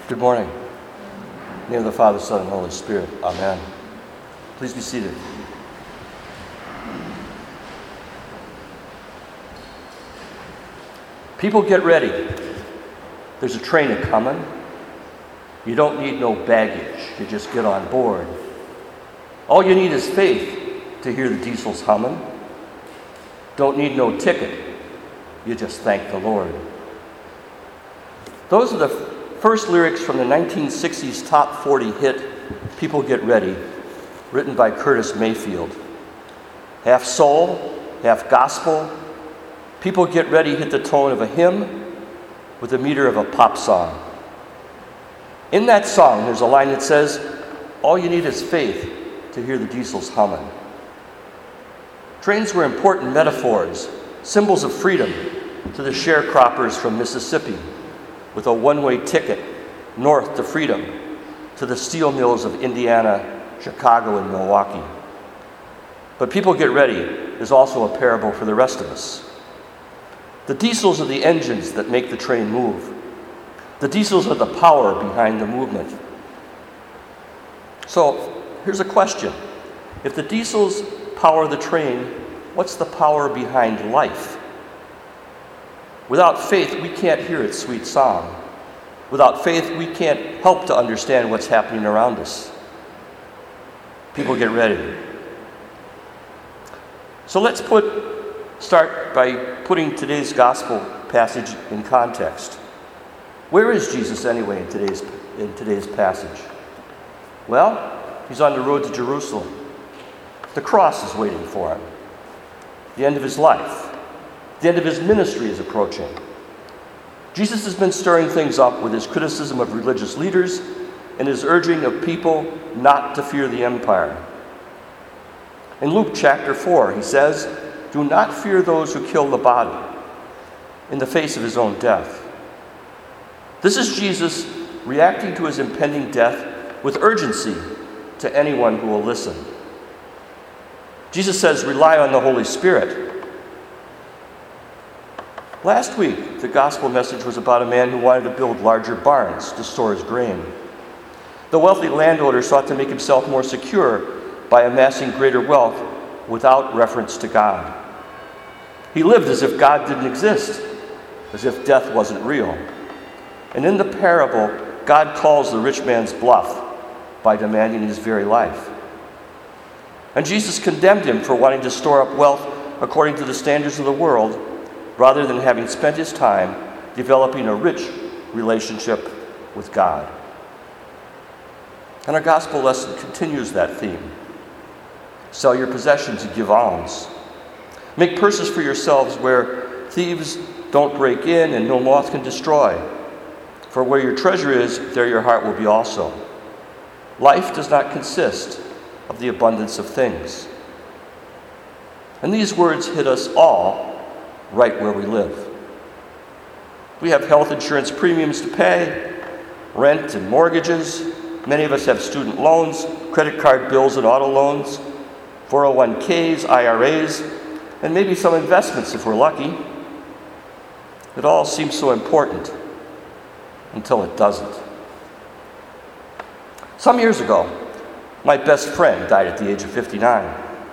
Good morning. In the name of the Father, Son, and Holy Spirit. Amen. Please be seated. People, get ready. There's a train a-coming. You don't need no baggage. You just get on board. All you need is faith to hear the diesels humming. Don't need no ticket. You just thank the Lord. Those are the first lyrics from the 1960s top 40 hit, People Get Ready, written by Curtis Mayfield. Half soul, half gospel, People Get Ready hit the tone of a hymn with the meter of a pop song. In that song, there's a line that says, all you need is faith to hear the diesels humming. Trains were important metaphors, symbols of freedom to the sharecroppers from Mississippi, with a one-way ticket north to freedom, to the steel mills of Indiana, Chicago, and Milwaukee. But People Get Ready is also a parable for the rest of us. The diesels are the engines that make the train move. The diesels are the power behind the movement. So here's a question. If the diesels power the train, what's the power behind life? Without faith, we can't hear its sweet song. Without faith, we can't help to understand what's happening around us. People get ready. So let's start by putting today's gospel passage in context. Where is Jesus anyway in today's passage? Well, he's on the road to Jerusalem. The cross is waiting for him. The end of his life. The end of his ministry is approaching. Jesus has been stirring things up with his criticism of religious leaders and his urging of people not to fear the empire. In Luke chapter 4, he says, "Do not fear those who kill the body," in the face of his own death. This is Jesus reacting to his impending death with urgency to anyone who will listen. Jesus says, rely on the Holy Spirit. Last week, the gospel message was about a man who wanted to build larger barns to store his grain. The wealthy landowner sought to make himself more secure by amassing greater wealth without reference to God. He lived as if God didn't exist, as if death wasn't real. And in the parable, God calls the rich man's bluff by demanding his very life. And Jesus condemned him for wanting to store up wealth according to the standards of the world, rather than having spent his time developing a rich relationship with God. And our gospel lesson continues that theme. Sell your possessions and give alms. Make purses for yourselves where thieves don't break in and no moth can destroy. For where your treasure is, there your heart will be also. Life does not consist of the abundance of things. And these words hit us all right where we live. We have health insurance premiums to pay, rent and mortgages. Many of us have student loans, credit card bills and auto loans, 401ks, IRAs, and maybe some investments if we're lucky. It all seems so important until it doesn't. Some years ago, my best friend died at the age of 59.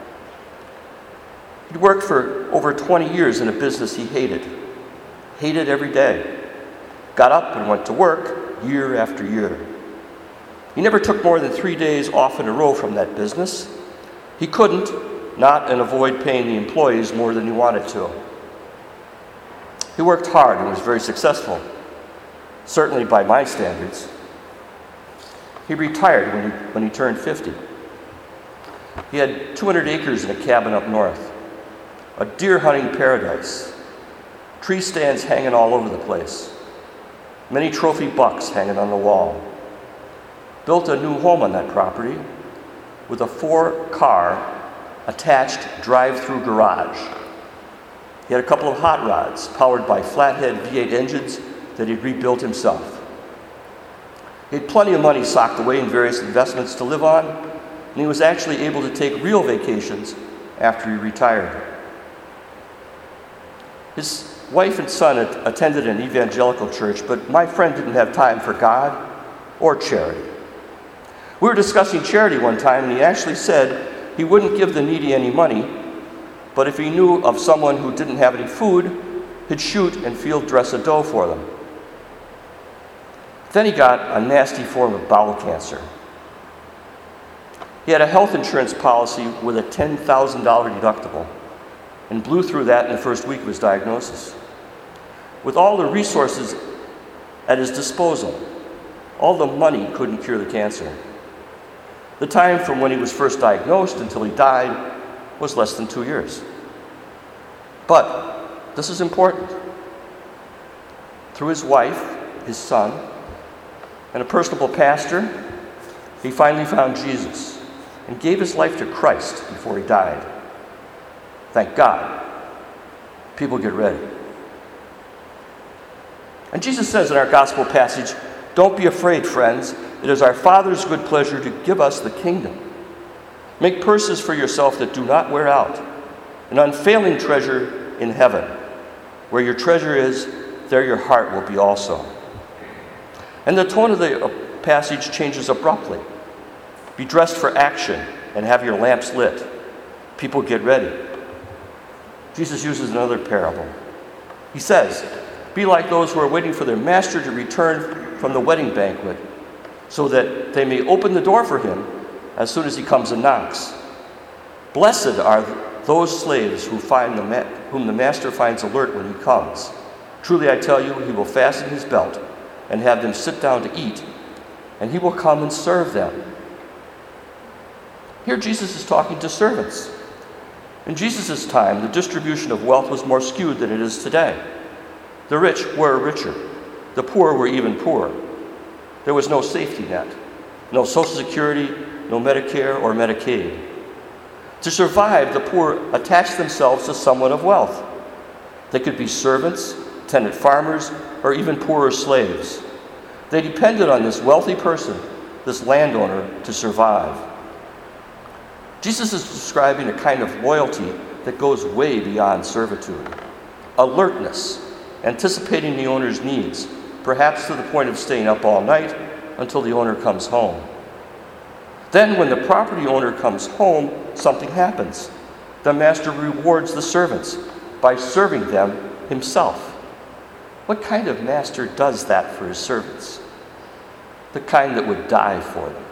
He'd worked for over 20 years in a business he hated every day. Got up and went to work year after year. He never took more than 3 days off in a row from that business. He couldn't not and avoid paying the employees more than he wanted to. He worked hard and was very successful, certainly by my standards. He retired when he turned 50. He had 200 acres in a cabin up north, a deer hunting paradise, tree stands hanging all over the place, many trophy bucks hanging on the wall. Built a new home on that property with a 4-car attached drive-through garage. He had a couple of hot rods powered by flathead V8 engines that he'd rebuilt himself. He had plenty of money socked away in various investments to live on, and he was actually able to take real vacations after he retired. His wife and son attended an evangelical church, but my friend didn't have time for God or charity. We were discussing charity one time, and he actually said he wouldn't give the needy any money, but if he knew of someone who didn't have any food, he'd shoot and field dress a doe for them. Then he got a nasty form of bowel cancer. He had a health insurance policy with a $10,000 deductible and blew through that in the first week of his diagnosis. With all the resources at his disposal, all the money couldn't cure the cancer. The time from when he was first diagnosed until he died was less than 2 years. But this is important. Through his wife, his son, and a personable pastor, he finally found Jesus and gave his life to Christ before he died. Thank God. People, get ready. And Jesus says in our gospel passage, "Don't be afraid, friends. It is our Father's good pleasure to give us the kingdom. Make purses for yourself that do not wear out, an unfailing treasure in heaven. Where your treasure is, there your heart will be also." And the tone of the passage changes abruptly. Be dressed for action and have your lamps lit. People, get ready. Jesus uses another parable. He says, "Be like those who are waiting for their master to return from the wedding banquet, so that they may open the door for him as soon as he comes and knocks. Blessed are those slaves whom the master finds alert when he comes. Truly I tell you, he will fasten his belt and have them sit down to eat, and he will come and serve them." Here Jesus is talking to servants. In Jesus' time, the distribution of wealth was more skewed than it is today. The rich were richer. The poor were even poorer. There was no safety net, no Social Security, no Medicare or Medicaid. To survive, the poor attached themselves to someone of wealth. They could be servants, tenant farmers, or even poorer slaves. They depended on this wealthy person, this landowner, to survive. Jesus is describing a kind of loyalty that goes way beyond servitude. Alertness, anticipating the owner's needs, perhaps to the point of staying up all night until the owner comes home. Then when the property owner comes home, something happens. The master rewards the servants by serving them himself. What kind of master does that for his servants? The kind that would die for them.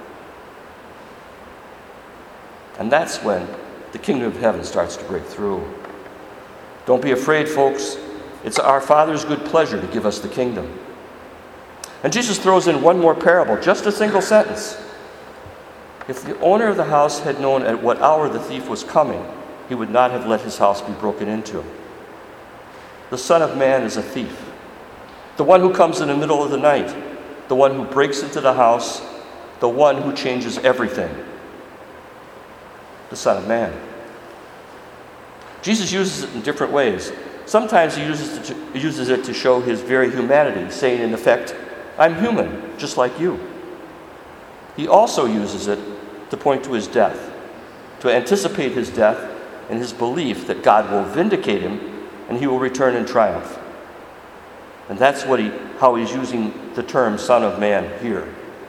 And that's when the kingdom of heaven starts to break through. Don't be afraid, folks. It's our Father's good pleasure to give us the kingdom. And Jesus throws in one more parable, just a single sentence. If the owner of the house had known at what hour the thief was coming, he would not have let his house be broken into. The Son of Man is a thief. The one who comes in the middle of the night. The one who breaks into the house. The one who changes everything. The Son of Man. Jesus uses it in different ways. Sometimes he uses it to show his very humanity, saying in effect, "I'm human, just like you." He also uses it to point to his death, to anticipate his death and his belief that God will vindicate him and he will return in triumph. And that's how he's using the term Son of Man here.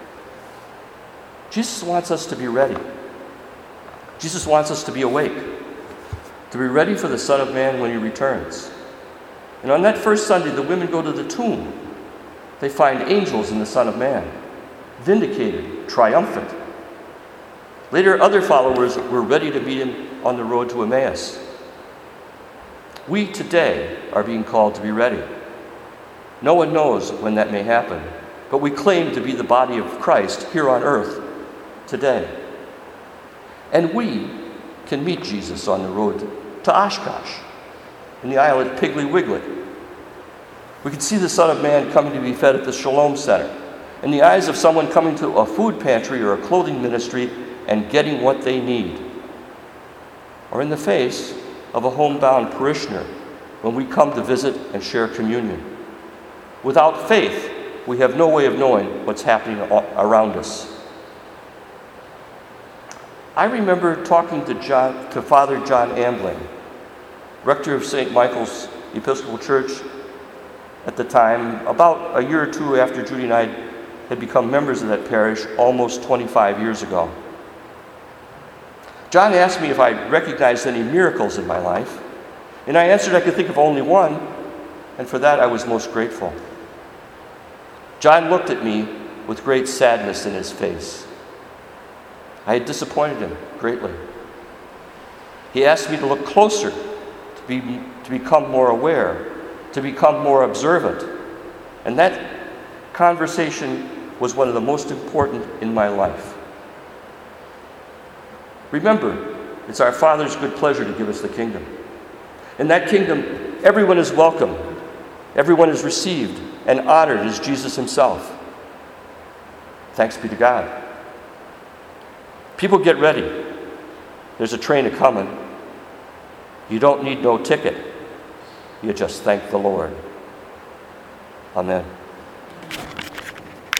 Jesus wants us to be ready. Jesus wants us to be awake, to be ready for the Son of Man when he returns. And on that first Sunday, the women go to the tomb. They find angels in the Son of Man, vindicated, triumphant. Later, other followers were ready to meet him on the road to Emmaus. We today are being called to be ready. No one knows when that may happen, but we claim to be the body of Christ here on earth today. And we can meet Jesus on the road to Oshkosh, in the aisle at Piggly Wiggly. We can see the Son of Man coming to be fed at the Shalom Center, in the eyes of someone coming to a food pantry or a clothing ministry and getting what they need. Or in the face of a homebound parishioner when we come to visit and share communion. Without faith, we have no way of knowing what's happening around us. I remember talking to Father John Ambling, rector of St. Michael's Episcopal Church at the time, about a year or two after Judy and I had become members of that parish almost 25 years ago. John asked me if I recognized any miracles in my life, and I answered I could think of only one, and for that I was most grateful. John looked at me with great sadness in his face. I had disappointed him greatly. He asked me to look closer, to become more aware, to become more observant, and that conversation was one of the most important in my life. Remember, it's our Father's good pleasure to give us the kingdom. In that kingdom, everyone is welcome, everyone is received and honored as Jesus himself. Thanks be to God. People, get ready. There's a train a-coming. You don't need no ticket. You just thank the Lord. Amen.